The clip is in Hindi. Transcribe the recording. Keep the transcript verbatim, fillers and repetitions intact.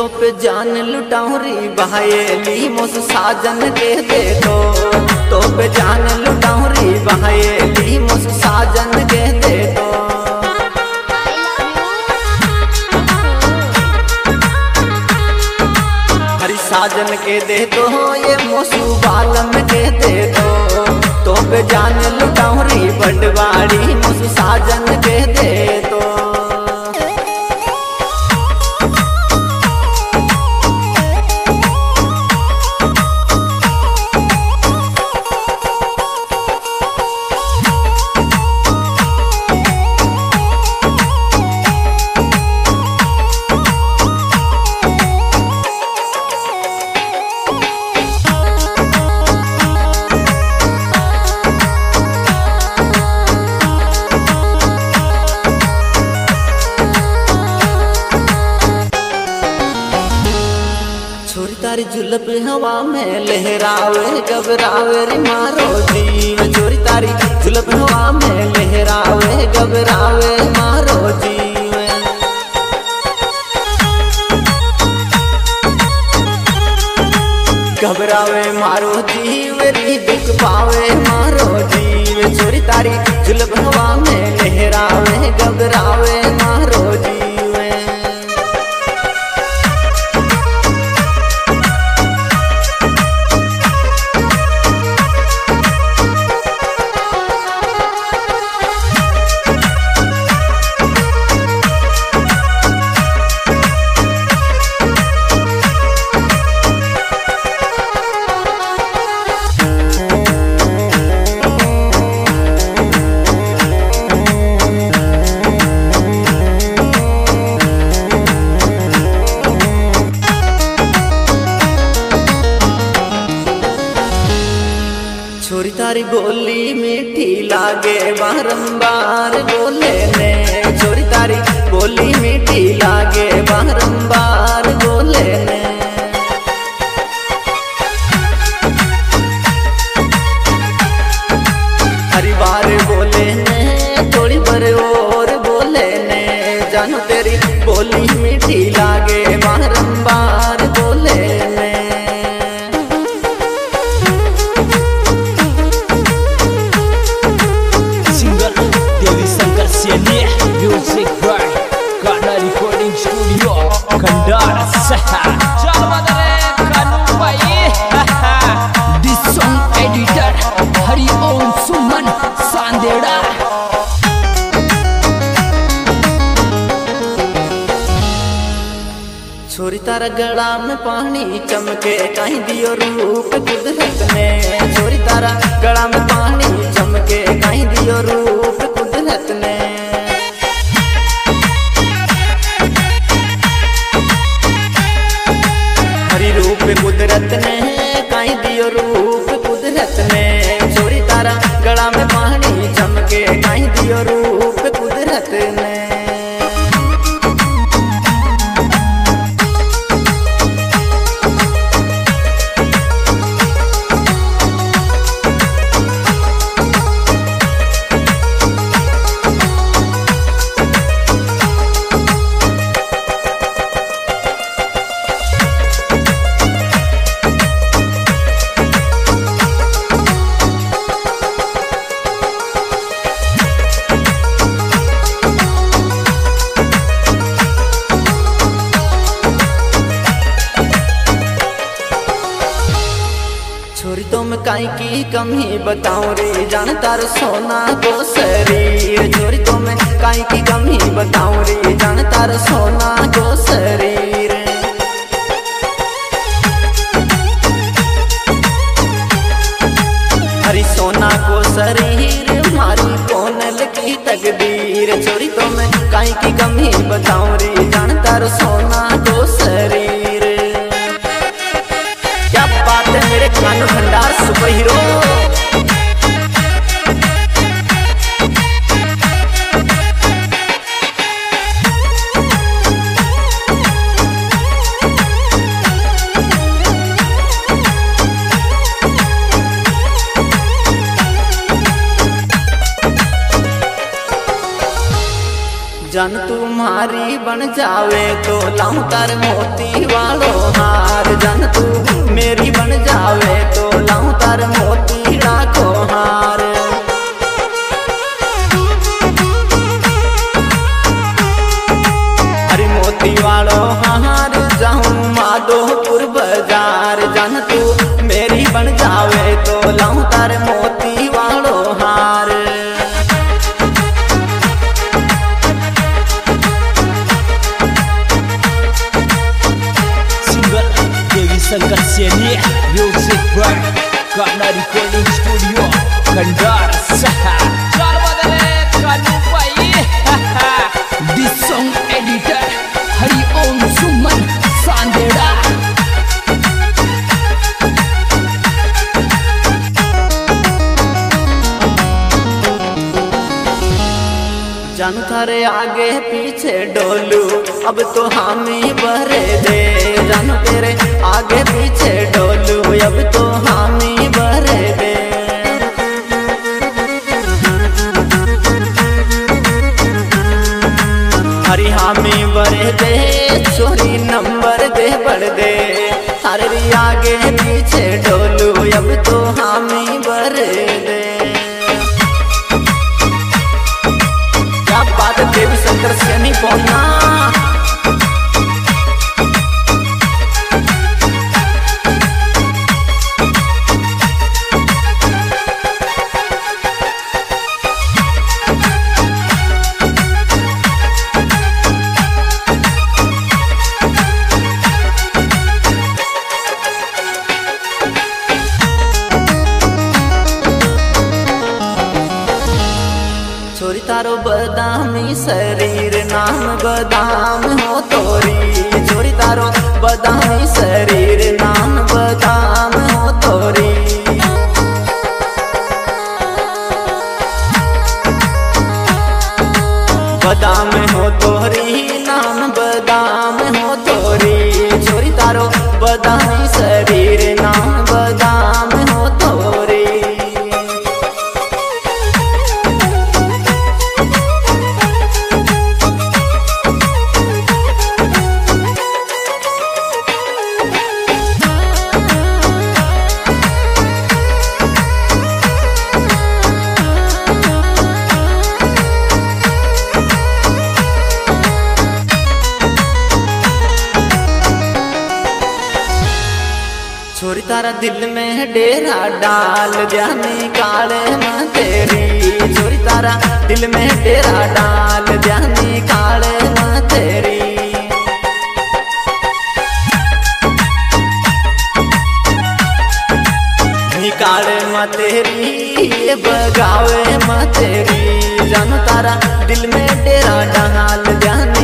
तो पे जान लुटाऊं री बहायली मोस साजन के दे दो। तो पे जान लुटाऊं री बहायली मोस साजन के दे दो। हरी साजन के दे दो ये मोसू बालम के दे दो। तो पे जान लुटाऊं री बड़वाड़ी मोस साजन के दे दो। तारी जुलप हवा में लहरावे घबरावे रे मारो जीव। चोरी तारी जुलप हवा में लहरावे घबरावे मारो जीव। घबरावे मारो जीव री दुख पावे मारो जीव। चोरी तारी जुलप हवा में लहरावे घबरावे मारो जीव। छोरी तारी बोली मीठी लागे बारंबार बोले ने। छोरी तारी बोली मीठी लागे बारंबार बोले ने। हरी बार बोले ने थोड़ी बार और बोले ने। जानो तेरी बोली मीठी लागे बारंबार बोले ने। Music by Karna Recording Studio Kandar Chal badare kanu pai. This song editor Hari Om Suman Sandeda. छोरी तारा गला में पानी चमके कहीं दियो रूप कुदरत ने। छोरी तारा गला में पानी चमके कहीं दियो रूप कुदरत ने। हरी रूप कुदरत ने कहीं दियो रूप कुदरत ने। छोरी तारा गला में पानी चमके कहीं दियो रूप कुदरत ने। छोरी तो मैं काई की कमी बताऊं रे जान तार सोना को शरीर। छोरी तो मैं काई की कमी बताऊं रे जान तार सोना को शरीर। हरी सोना को शरीर मारी कोनल की तकदीर। छोरी तो मैं काई की कमी बताऊं रे जान तार सोना को शरीर। मेरे कानू भंडार सुपर हीरो। जन तुम्हारी बन जावे तो लाऊं तार मोती वालो हार। जन तू मेरी बन जावे तो लाऊं तार मोती राखो हार। हरी मोती वालो हार जाऊं माधोपुर बाजार। जन तू मेरी बन जावे तो लाऊं तार मोती वालो हार। Shankar Saini music by Kanha recording studio Khandar सहा। चल बदले कानू भाई this song editor Hari Om Suman सांदेड़ा। जन थारे आगे पीछे डोलू अब तो हामी भरे दे। जन तेरे आगे पीछे डोलू अब तो हामी भरे दे। हरी हामी भरे दे चोरी नंबर दे बढ़ दे। थारे आगे पीछे डोलू अब तो हामी भरे दे। देवी शंकर सैनी पौना छोरी तारो बदामी शरीर नाम बदाम हो तोरी। छोरी तारो बदामी शरीर नाम बदाम हो तोरी। बदाम हो तोरी नाम बदाम हो तोरी। छोरी तारो बदामी शरीर नाम बदाम हो तोरी। छोरी तारा दिल में डेरा डाल जानी काले मां तेरी। छोरी तारा दिल में डेरा डाल जानी काले मां तेरी। निकाले मां तेरी ये बगावे मां तेरी। जानो तारा दिल में डेरा डाल जानी